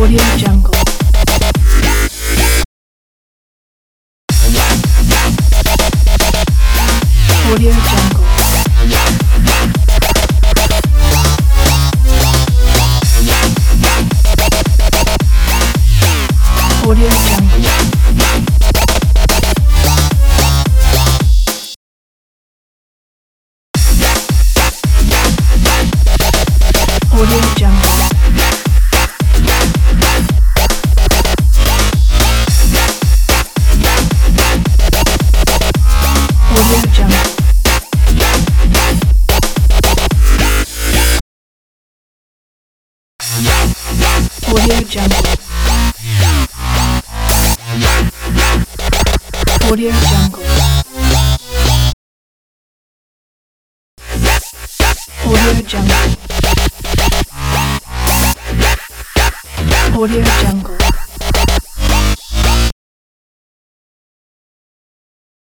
Audio Jungle. Audio Jungle. Audio Jungle. Audio Jungle. Audio Jungle. Audio Jungle. Audio Jungle. Audio Jungle. Audio Jungle.